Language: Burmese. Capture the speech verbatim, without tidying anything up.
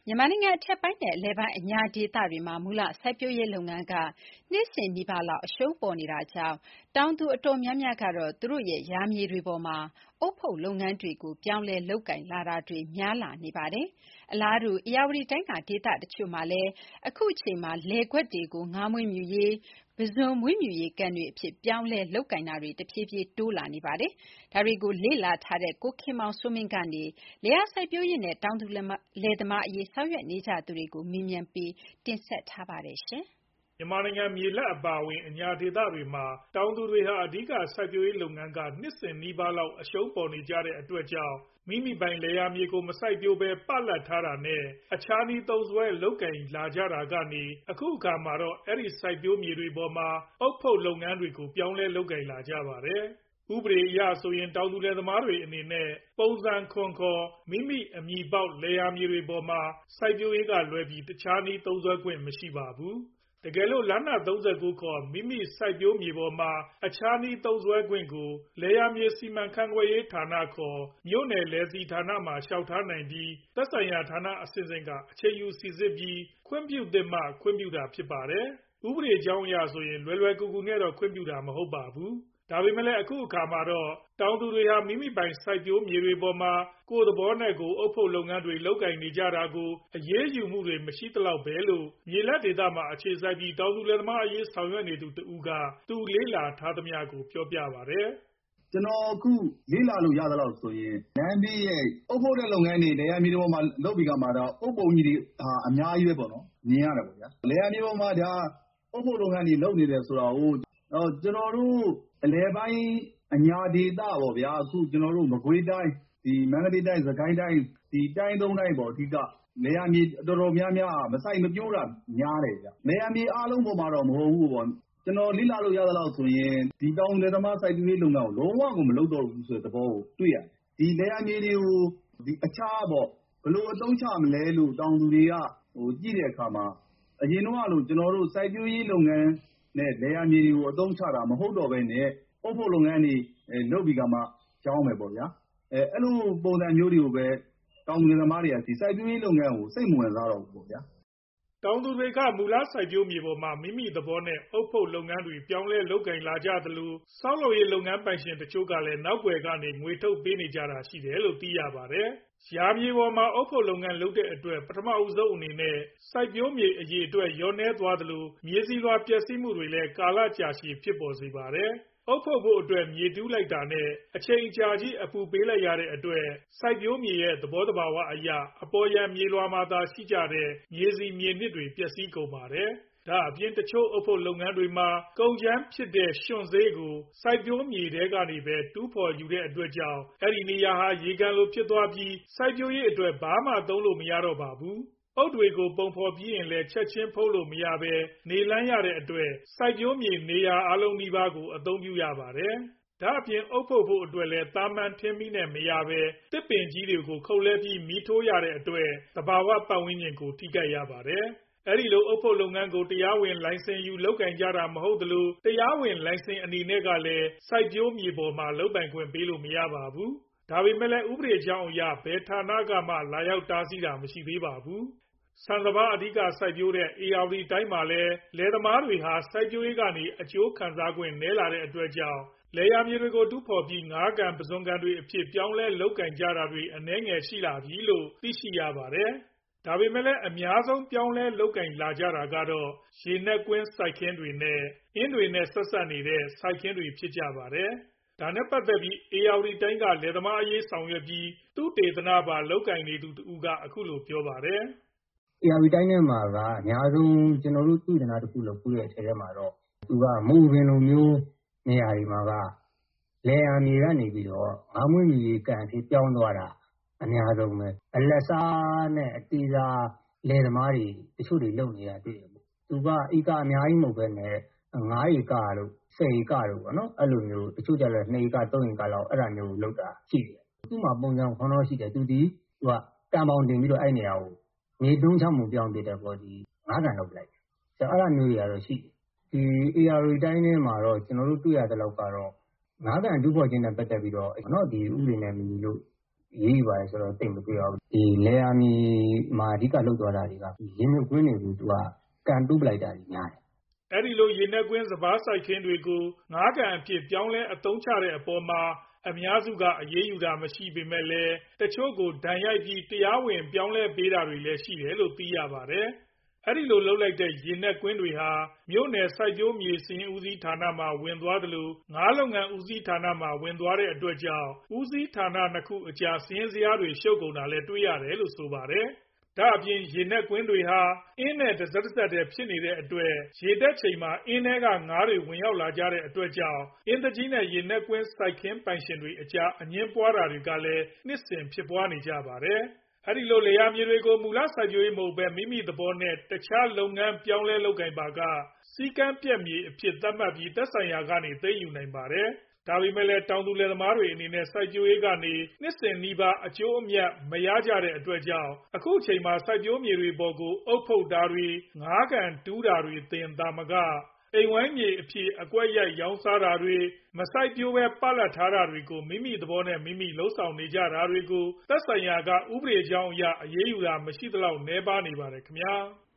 မြန်မာနိုင်ငံအထက်ပိုင်းနဲ့အလယ်ပိုင်းအညာဒေသတွေမှာမူလစိုက်ပျိုးရေးလုပ်ငန်းကနှစ်စဉ်နီးပါးလောက်အရှုံးပေါ်နေတာကြောင့်တောင်သူအတော်များများကတော့သူတို့ရဲ့ယာမြေတွေပေါ်မှာအုတ်ဖုတ်လုပ်ငန်းတွေကိုပြောင်းလဲလုပ်ကိုင်လာတာတွေများလာနေပါတယ်။အလားတူဧရာဝတီတိုင်းကဒေသတချို့မှာလည်းအခုအချိန်မှာလယ်ကွက်တွေကိုငါးမွေးမြူရေးပုဇွန်မွေးမြူရေးကန်တွေအဖြစ်ပြောင်းလဲလုပ်ကိုင်တာတွေတဖြည်းဖြည်းတိုးလာနေပါတယ်။ဒါတွေကိုလေ့လာထားတဲ့ကိုခင်မောင်စိုးမင်းကနေလယ်ယာစိုက်ပျိုးရေးနဲ့တောင်သူလယ်သမားအရေးဆောင်ရွက်နေကြသူတွေကိုမေးမြန်းပြီးတင်ဆက်ထားပါတယ်။မြန်မာနိုင်ငံမြေလတ်အပါအဝင်အညာဒေသတွေမှာတောင်သူတွေဟာအဓိကစိုက်ပျိုးရေးလုပ်ငန်းကနှစ်စဉ်နီးပါးလောက်အရှုံးပေါ်နေကြတဲ့အတွက်ကြောင့်မိမိပိုင်လယ်ယာမြေကိုမစိုက်ပျိုးဘဲပလပ်ထားတာနဲ့အခြားနည်းသုံးစွဲလုပ်ကိုင်လာကြတာကနေအခုအခါမှာတော့အဲဒီစိုက်ပျိုးမြေတွေပေါ်မှာအုတ်ဖုတ်လုပ်ငန်းတွေကိုပြောင်းလဲလုပ်ကိုင်လာကြပါတယ်။ဥပဒေအရဆိုရင်တောင်သူလယ်သမားတွေအနေနဲ့ပုံစံခွန်ခေါ်မိမိအမည်ပေါက်လယ်ယာမြေတွေပေါ်မှာစိုက်ပျိုးရေးကလွဲပြီးတခြားနည်းသုံးစွဲခွင့်မရှိပါဘူး။တကယ်လို့လမ်းည၃၉ခေါ်မိမိစိုက်ပျိုးမြေပေါ်မှာအခြားနည်းသုံးစွဲခွင့်ကိုလယ်ယာမြေစီမံခန့်ခွဲရေးဌာနခေါ်မြို့နယ်လယ်စီဌာနမှာလျှောက်ထားနိုင်ပြီးသက်ဆိုင်ရာဌာနအဆင့်ဆင့်ကအချိန်ယူစိစစ်ပြီးခွင့်ပြုသင့်မှခွင့်ပြုတာဖြစ်ပါတယ်။ဥပဒေကြောင်းအရဆိုရင်လွယ်လွယ်ကူကူနဲ့တော့ခွင့်ပြုတာမဟုတ်ပါဘူး။ဒါပေမဲ့လည်းအခုအခါမှာတော့တောင်သူတွေဟာမိမိပိုင်စိုက်ပျိုးမြေတွေပေါ်မှာကိုယ့်သဘောနဲ့ကိုယ်အုတ်ဖုတ်လုပ်ငန်းတွေလုပ်ကိုင်နေကြတာကိုအရေးယူမှုတွေမရှိသလောက်ပဲလို့မြေလတ်ဒေသမှာအခြေစိုက်ပြီးတောင်သူလယ်သမားအရေးဆောင်ရွက်နေသူတဦးကသူလေ့လာထားသမျှကိုပြောပြပါတယ်။ကျွန်တော်အခုလေ့လာလို့ရသလောက်ဆိုရင်လမ်းဘေးရဲ့အုတ်ဖုတ်တဲ့လုပ်ငန်းတွေလယ်ယာမြေတွေပေါ်မှာလုပ်ပြီးကမှတော့အုတ်ပုံကြီးတွေဟာအများကြီးပဲပေါ့နော်မြင်ရတယ်ပေါ့ဗျာလယ်ယာမြေပေါ်မှာဒါအုတ်ဖုတ်လုပ်ငန်းတွေလုပ်နေတယ်ဆိုတာကိုကျွန်တော်တို့အလယ်ပိုင်းအညာဒေသပေါ့ဗျာအခုကျွန်တော်တို့မကွေးတိုင်းဒီမန္တလေးတိုင်းစကိုင်းတိုင်းဒီတိုင်းသုံးတိုင်းပေါ့အဓိကလယ်ယာမြေတော်တော်များများမစိုက်မပျိုးတာများတယ်ဗျလယ်ယာမြေအားလုံးပေါ်မှာတော့မဟုတ်ဘူးပေါ့ကျွန်တော်လေ့လာလို့ရသလောက်ဆိုရင်ဒီတောင်လယ်သမားစိုက်ပျိုးရေးလုပ်ငန်းကိုလုံးဝကိုမလုပ်တော့ဘူးဆိုတဲ့သဘောကိုတွေ့ရတယ်ဒီလယ်ယာမြေတွေကိုဒီအခြားပေါ့ဘယ်လိုအသုံးချမလဲလို့တောင်သူတွေကဟိုကြည့်တဲ့အခါမှာအရင်တော့လို့ကျွန်တော်တို့စိုက်ပျိုးရေးလုပ်ငန်းနဲ့လယ်ယာမြေတွေကိုအသုံးချတာမဟုတ်တော့ဘဲနဲ့အုတ်ဖုတ်လုပ်ငန်းတွေလုပ်ပြီးကမှကြောင်းမယ်ပေါ့ဗျာအဲအဲ့လိုပုံစံမျိုးတွေကိုပဲတောင်သူလယ်သမားတွေကဒီစိုက်ပျိုးရေးလုပ်ငန်းကိုစိတ်မဝင်စားတော့ဘူးပေါ့ဗျာတောင်သူတွေကမူလစိုက်ပျိုးမြေပေါ်မှာမိမိသဘောနဲ့အုတ်ဖုတ်လုပ်ငန်းတွေပြောင်းလဲလုပ်ကိုင်လာကြသလိုဆောက်လုပ်ရေးလုပ်ငန်းပိုင်ရှင်တချို့ကလည်းနောက်ွယ်ကနေငွေထုတ်ပေးနေကြတာရှိတယ်လို့သိရပါတယ်။ယာမြေပေါ်မှာအုတ်ဖုတ်လုပ်ငန်းလုပ်တဲ့အတွက်ပထမဦးဆုံးအနေနဲ့စိုက်ပျိုးမြေအရေအတွက်လျော့နည်းသွားသလိုမြေစီလွှာပျက်စီးမှုတွေလည်းကာလကြာရှည်ဖြစ်ပေါ်စေပါတယ်။အုတ်ဖုတ်ဖို့အတွက်မြေတူးလိုက်တာနဲ့အချိန်ကြာကြီးအပူပေးလိုက်ရတဲ့အတွက်စိုက်ပျိုးမြေရဲ့သဘောတဘာဝအရအပေါ်ယံမြေလွှာမှာသာရှိကြတဲ့မြေစီမြေနစ်တွေပျက်စီးကုန်ပါတယ်။ဒါအပြင်တချို့အုတ်ဖုတ်လုပ်ငန်းတွေမှာကုန်ကြမ်းဖြစ်တဲ့ရွှံ့ဆေးကိုစိုက်ပျိုးမြေထဲကနေပဲတူးဖော်ယူတဲ့အတွက်ကြောင့်အဲ့ဒီနေရာဟာရေကန်လိုဖြစ်သွားပြီးစိုက်ပျိုးရေးအတွက်ဘာမှသုံးလို့မရတော့ပါဘူး။အုတ်တွေကိုပုံဖော်ပြီးရင်လည်းချက်ချင်းဖုတ်လို့မရပဲနေလန်းရတဲ့အတွက်စိုက်ပျိုးမြေနေရာအလုံးနီးပါးကိုအသုံးပြုရပါတယ်။ဒါအပြင်အုတ်ဖုတ်ဖို့အတွက်လည်းတာမန်ထင်းမီးနဲ့မရပဲတစ်ပင်ကြီးတွေကိုခုတ်လဲပြီးမီးထိုးရတဲ့အတွက်သဘာဝပတ်ဝန်းကျင်ကိုထိခိုက်ရပါတယ်။အဲဒီလိုအုတ်ဖုတ်လုပ်ငန်းကိုတရားဝင်လိုင်စင်ယူလုပ်ကိုင်ကြတာမဟုတ်သလိုတရားဝင်လိုင်စင်အနေနဲ့ကလည်းစိုက်ပျိုးမြေပေါ်မှာလုပ်ပိုင်ခွင့်ပေးလို့မရပါဘူး။ဒါပေမဲ့လည်းဥပဒေကြောင်းအရဘယ်ဌာနကမှလာရောက်တားဆီးတာမရှိသေးပါဘူး။ဆန်စပါးအဓိကစိုက်ပျိုးတဲ့ဧရာဝတီတိုင်းမှာလည်းလယ်သမားတွေဟာစိုက်ပျိုးရေးကနေအကျိုးခံစားခွင့်နည်းလာတဲ့အတွက်ကြောင့်လယ်ယာမြေတွေကိုတူးဖော်ပြီးငါးကန်ပုဇွန်ကန်တွေအဖြစ်ပြောင်းလဲလုပ်ကိုင်ကြတာတွေအနည်းငယ်ရှိလာပြီလို့သိရှိရပါတယ်။ဒါပေမဲ့လည်းအများဆုံးပြောင်းလဲလုပ်ကိုင်လာကြတာကတော့ရေနက်ကွင်းစိုက်ခင်းတွေနဲ့အင်းတွေနဲ့ဆက်စပ်နေတဲ့စိုက်ခင်းတွေဖြစ်ကြပါတယ်။ဒါနဲ့ပတ်သက်ပြီးဧရာဝတီတိုင်းကလယ်သမားအရေးဆောင်ရွက်ပြီးသုတေသနပါလုပ်ကိုင်နေသူတဦးကအခုလိုပြောပါတယ်။ဧရာဝတီတိုင်းထဲမှာကအများဆုံးကျွန်တော်တို့သုတေသနတစ်ခုလုပ်ပြီးတဲ့အချိန်မှာတော့သူကမူပင်လိုမျိုးနေရာတွေမှာကလယ်ယာမြေကနေပြီးတော့ငါးမွေးမြူရေးကန်အဖြစ်ပြောင်းသွားတာအများဆုံးပဲအလက်စားနဲ့အတီးစားလယ်သမားတွေတချို့တွေလုပ်နေတာတွေ့တယ်ပေါ့သူကဧကအများကြီးမဟုတ်ပဲနဲ့ငါးဧကတို့ဆယ်ဧကတို့ပေါ့နော်အဲ့လိုမျိုးတချို့ကျတော့နှစ်ဧကသုံးဧကလောက်အဲ့ဒါမျိုးလုပ်တာရှိတယ်သူ့မှာပုံစံခေါင်းတော့ရှိတယ်သူဒီသူကတန်ပေါင်တင်ပြီးတော့အဲ့နေရာကိုမြေတုံးချမှုပြောင်းပြတဲ့ပေါ့ဒီငါးကန်လုပ်လိုက်တယ်အဲ့ဒါမျိုးတွေကတော့ရှိဒီဧရာဝတီတိုင်းထဲမှာတော့ကျွန်တော်တို့တွေ့ရတဲ့လောက်ကတော့ငါးကန်တူးဖော်ခြင်းနဲ့ပတ်သက်ပြီးတော့နော်ဒီဥပဒေနဲ့မညီလို့အရေးယူပါတယ်ဆိုတော့သိပ်မတွေ့ရဘူး။ဒီလယ်ယာမြေမှာအဓိကလုပ်သွားတာတွေကရေနက်ကွင်းတွေကိုသူကကန်တူးပလိုက်တာတွေများတယ်။အဲဒီလိုရေနက်ကွင်းစပါးစိုက်ခင်းတွေကိုငါးကန်အဖြစ်ပြောင်းလဲအသုံးချတဲ့အပေါ်မှာအများစုကအရေးယူတာမရှိပေမဲ့လည်းတချို့ကိုဒဏ်ရိုက်ပြီးတရားဝင်ပြောင်းလဲပေးတာတွေလည်းရှိတယ်လို့သိရပါတယ်။အဲဒီလိုလုပ်လိုက်တဲ့ရေနက်ကွင်းတွေဟာမြို့နယ်စိုက်ပျိုးမြေစာရင်းဦးစီးဌာနမှာဝင်သွားသလိုငါးလုပ်ငန်းဦးစီးဌာနမှာဝင်သွားတဲ့အတွက်ကြောင့်ဦးစီးဌာနနှစ်ခုအကြားစာရင်းဇယားတွေရှုပ်ကုန်တာလည်းတွေ့ရတယ်လို့ဆိုပါတယ်။ဒါ့အပြင်ရေနက်ကွင်းတွေဟာအင်းနဲ့တဆက်တဆက်တည်းဖြစ်နေတဲ့အတွက်ရေတက်ချိန်မှာအင်းထဲကငါးတွေဝင်ရောက်လာကြတဲ့အတွက်ကြောင့်အင်းသူကြီးနဲ့ရေနက်ကွင်းစိုက်ခင်းပိုင်ရှင်တွေအကြားအငြင်းပွားတာတွေကလည်းနှစ်စဉ်ဖြစ်ပွားနေကြပါတယ်။အဲဒီလိုလယ်ယာမြေတွေကိုမူလစိုက်ပျိုးရေးမဟုတ်ဘဲမိမိသဘောနဲ့တခြားလုပ်ငန်းပြောင်းလဲလုပ်ကိုင်ပါကစည်းကမ်းပျက်မြေအဖြစ်သတ်မှတ်ပြီးသက်ဆိုင်ရာကနေသိမ်းယူနိုင်ပါတယ်။ဒါပေမဲ့လည်းတောင်သူလယ်သမားတွေအနေနဲ့စိုက်ပျိုးရေးကနေနှစ်စဉ်နီးပါးအကျိုးအမြတ်မရကြတဲ့အတွက်ကြောင့်အခုချိန်မှာစိုက်ပျိုးမြေတွေပေါ်ကိုအုပ်ဖုတ်တာတွေငါးကန်တူးတာတွေတင်သာမကအိမ်ဝိုင်းမြေအဖြစ်အကွက်ရိုက်ရောင်းစားတာတွေမစိုက်ပျိုးဘဲပလတ်ထားတာတွေကိုမိမိသဘောနဲ့မိမိလုပ်ဆောင်နေကြတာတွေကိုသက်ဆိုင်ရာကဥပဒေကြောင်းအရအရေးယူတာမရှိသလောက်နည်းပါးနေပါတယ်ခင်ဗျာ။